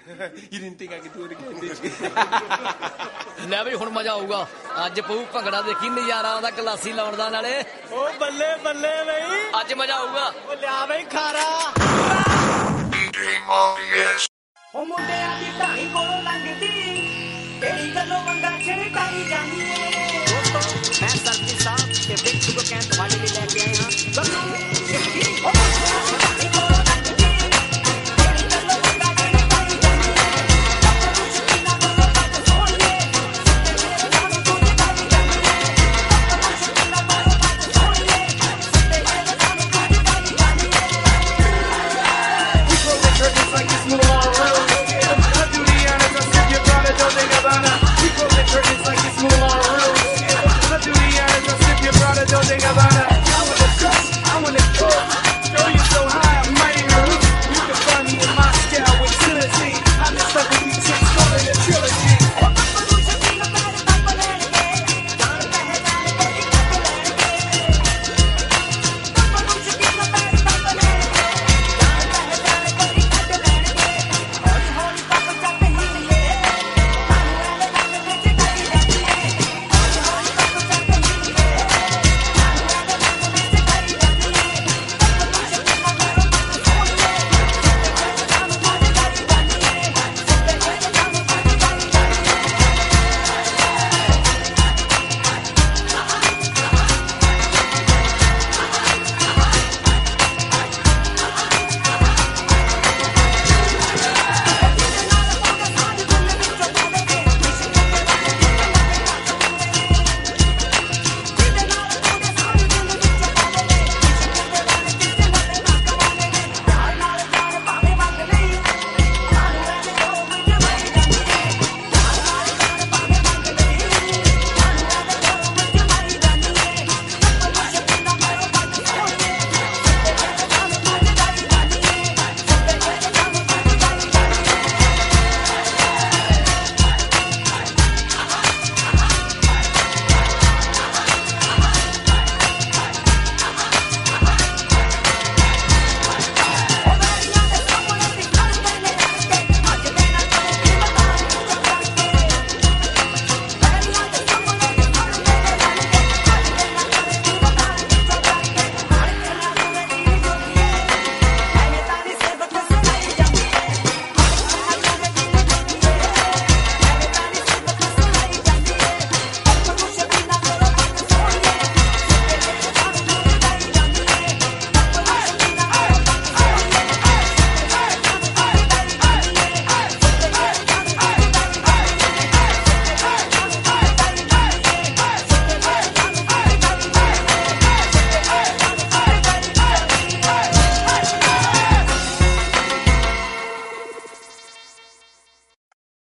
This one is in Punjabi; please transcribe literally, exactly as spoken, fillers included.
ਲੈ ਬਈ ਹੁਣ ਮਜ਼ਾ ਆਊਗਾ ਅੱਜ ਪਊ ਭੰਗੜਾ ਦੇਖੀ ਨਜ਼ਾਰਾ ਆਉਂਦਾ ਕਲਾਸੀ ਲਾਉਣ ਦਾ ਨਾਲੇ ਓ ਬੱਲੇ ਬੱਲੇ ਬਈ ਅੱਜ ਮਜ਼ਾ ਆਊਗਾ ਓ ਲਿਆ ਬਈ ਖਾਰਾ ਓ ਮੁੰਡਿਆਂ ਦੀ ਢਾਣੀ ਕੋਲੋਂ ਲੰਘਦੀ ਕਿਹੜੀ ਗੱਲੋਂ ਮੰਗਾ ਛਿੜਕਾਈ ਜਾਂਦੀ ਏ ਦੋਸਤੋ ਮੈਂ ਸਰਜੀ ਸਾਹਿਬ ਤੇ ਬਿਗ ਸ਼ੂਗਰ ਕੈਨ ਤੁਹਾਡੇ ਲਈ ਲੈ ਕੇ ਆਏ ਹਾਂ ਗੱਲੋਂ Don't think about